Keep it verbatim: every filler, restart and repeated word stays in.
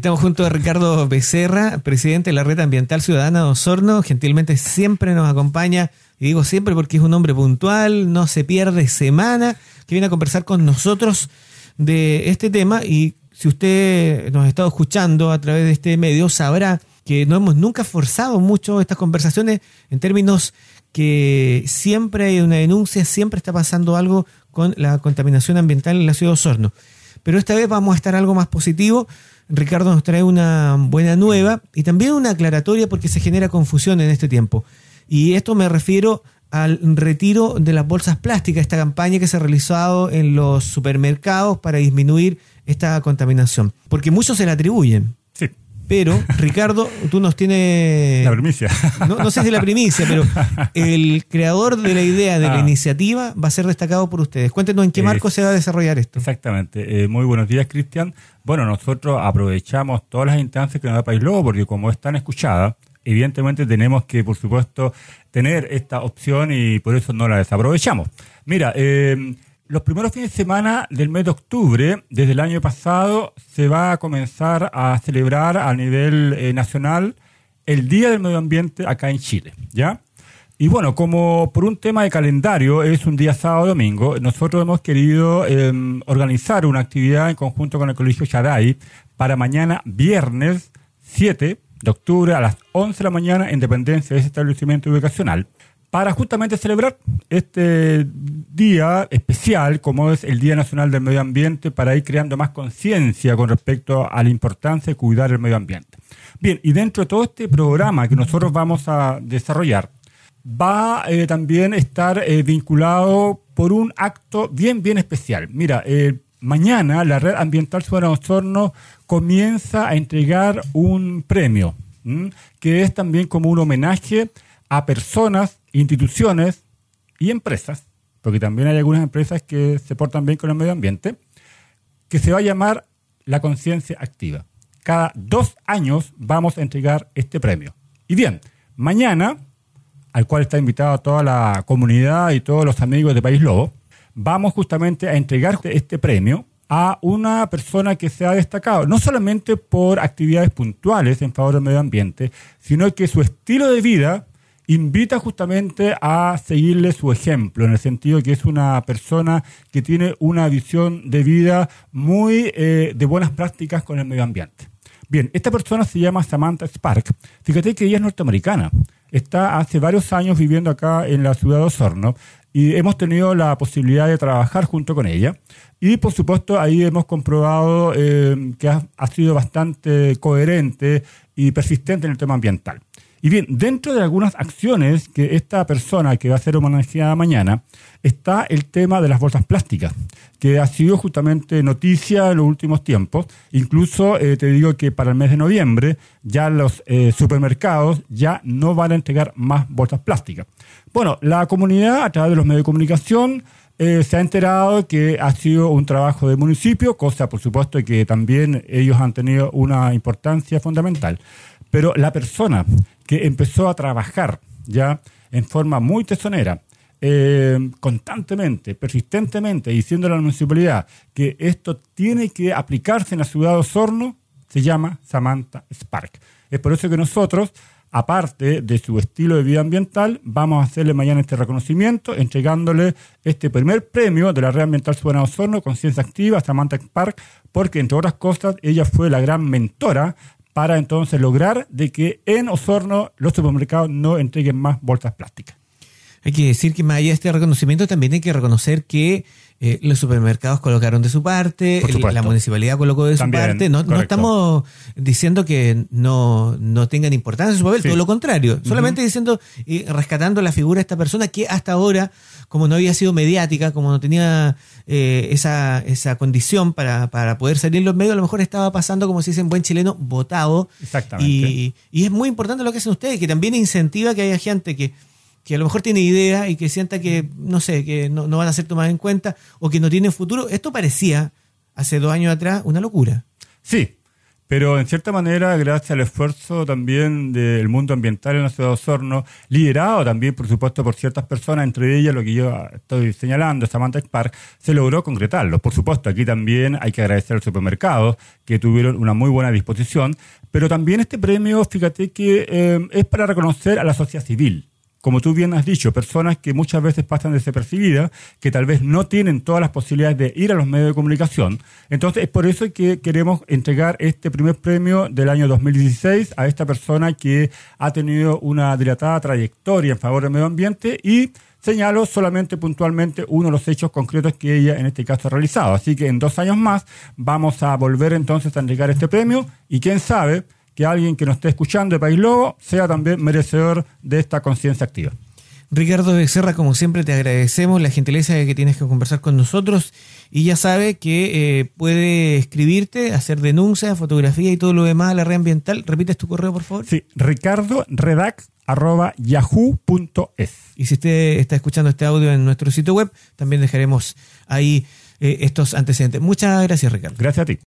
Estamos junto a Ricardo Becerra, presidente de la Red Ambiental Ciudadana de Osorno. Gentilmente siempre nos acompaña, y digo siempre porque es un hombre puntual, no se pierde semana, que viene a conversar con nosotros de este tema. Y si usted nos ha estado escuchando a través de este medio, sabrá que no hemos nunca forzado mucho estas conversaciones en términos que siempre hay una denuncia, siempre está pasando algo con la contaminación ambiental en la ciudad de Osorno. Pero esta vez vamos a estar algo más positivo. Ricardo nos trae una buena nueva y también una aclaratoria porque se genera confusión en este tiempo. Y esto me refiero al retiro de las bolsas plásticas, esta campaña que se ha realizado en los supermercados para disminuir esta contaminación. Porque muchos se la atribuyen. Sí. Pero, Ricardo, tú nos tienes... La primicia. No, no sé si la primicia, pero el creador de la idea, de la ah. iniciativa, va a ser destacado por ustedes. Cuéntenos en qué marco eh, se va a desarrollar esto. Exactamente. Eh, muy buenos días, Cristian. Bueno, nosotros aprovechamos todas las instancias que nos da País Lobo, porque como es tan escuchada, evidentemente tenemos que, por supuesto, tener esta opción y por eso no la desaprovechamos. Mira, eh... los primeros fines de semana del mes de octubre, desde el año pasado, se va a comenzar a celebrar a nivel eh, nacional el Día del Medio Ambiente acá en Chile, ¿ya? Y bueno, como por un tema de calendario, es un día sábado domingo, nosotros hemos querido eh, organizar una actividad en conjunto con el Colegio Chaday para mañana viernes siete de octubre a las once de la mañana en dependencia de ese establecimiento educacional, para justamente celebrar este día especial, como es el Día Nacional del Medio Ambiente, para ir creando más conciencia con respecto a la importancia de cuidar el medio ambiente. Bien, y dentro de todo este programa que nosotros vamos a desarrollar, va eh, también a estar eh, vinculado por un acto bien, bien especial. Mira, eh, mañana la Red Ambiental Ciudadana de Osorno comienza a entregar un premio, ¿m? que es también como un homenaje a personas, instituciones y empresas, porque también hay algunas empresas que se portan bien con el medio ambiente, que se va a llamar la conciencia activa. Cada dos años vamos a entregar este premio. Y bien, mañana, al cual está invitada toda la comunidad y todos los amigos de País Lobo, vamos justamente a entregar este premio a una persona que se ha destacado, no solamente por actividades puntuales en favor del medio ambiente, sino que su estilo de vida invita justamente a seguirle su ejemplo, en el sentido que es una persona que tiene una visión de vida muy eh, de buenas prácticas con el medio ambiente. Bien, esta persona se llama Samantha Spark. Fíjate que ella es norteamericana. Está hace varios años viviendo acá en la ciudad de Osorno y hemos tenido la posibilidad de trabajar junto con ella. Y, por supuesto, ahí hemos comprobado eh, que ha, ha sido bastante coherente y persistente en el tema ambiental. Y bien, dentro de algunas acciones que esta persona que va a ser homenajeada mañana, está el tema de las bolsas plásticas, que ha sido justamente noticia en los últimos tiempos. Incluso eh, te digo que para el mes de noviembre ya los eh, supermercados ya no van a entregar más bolsas plásticas. Bueno, la comunidad a través de los medios de comunicación eh, se ha enterado que ha sido un trabajo del municipio, cosa por supuesto que también ellos han tenido una importancia fundamental. Pero la persona que empezó a trabajar ya en forma muy tesonera, eh, constantemente, persistentemente, diciéndole a la municipalidad que esto tiene que aplicarse en la ciudad de Osorno, se llama Samantha Spark. Es por eso que nosotros, aparte de su estilo de vida ambiental, vamos a hacerle mañana este reconocimiento, entregándole este primer premio de la Red Ambiental Ciudadana de Osorno, Conciencia Activa, a Samantha Spark, porque entre otras cosas ella fue la gran mentora para entonces lograr de que en Osorno los supermercados no entreguen más bolsas plásticas. Hay que decir que más allá de este reconocimiento también hay que reconocer que eh, los supermercados colocaron de su parte, el, la municipalidad colocó de también, su parte. No, no estamos diciendo que no, no tengan importancia su papel, sí. Todo lo contrario. Uh-huh. Solamente diciendo y rescatando la figura de esta persona que hasta ahora, como no había sido mediática, como no tenía eh, esa, esa condición para, para poder salir en los medios, a lo mejor estaba pasando, como se dice en buen chileno, votado. Exactamente. Y, y es muy importante lo que hacen ustedes, que también incentiva que haya gente que que a lo mejor tiene idea y que sienta que, no sé, que no, no van a ser tomadas en cuenta o que no tienen futuro. Esto parecía, hace dos años atrás, una locura. Sí, Pero en cierta manera, gracias al esfuerzo también del mundo ambiental en la ciudad de Osorno, liderado también, por supuesto, por ciertas personas, entre ellas lo que yo estoy señalando, Samantha Park, se logró concretarlo. Por supuesto, aquí también hay que agradecer al supermercado, que tuvieron una muy buena disposición, pero también este premio, fíjate que eh, es para reconocer a la sociedad civil. Como tú bien has dicho, personas que muchas veces pasan desapercibidas, que tal vez no tienen todas las posibilidades de ir a los medios de comunicación. Entonces, es por eso que queremos entregar este primer premio del año dos mil dieciséis a esta persona que ha tenido una dilatada trayectoria en favor del medio ambiente y señalo solamente puntualmente uno de los hechos concretos que ella en este caso ha realizado. Así que en dos años más vamos a volver entonces a entregar este premio y quién sabe que alguien que nos esté escuchando de País Lobo sea también merecedor de esta conciencia activa. Ricardo Becerra, como siempre te agradecemos la gentileza de que tienes que conversar con nosotros y ya sabe que eh, puede escribirte, hacer denuncias, fotografía y todo lo demás a la red ambiental. ¿Repites tu correo, por favor? Sí, ricardo redax arroba yahoo punto es. Y si usted está escuchando este audio en nuestro sitio web, también dejaremos ahí eh, estos antecedentes. Muchas gracias, Ricardo. Gracias a ti.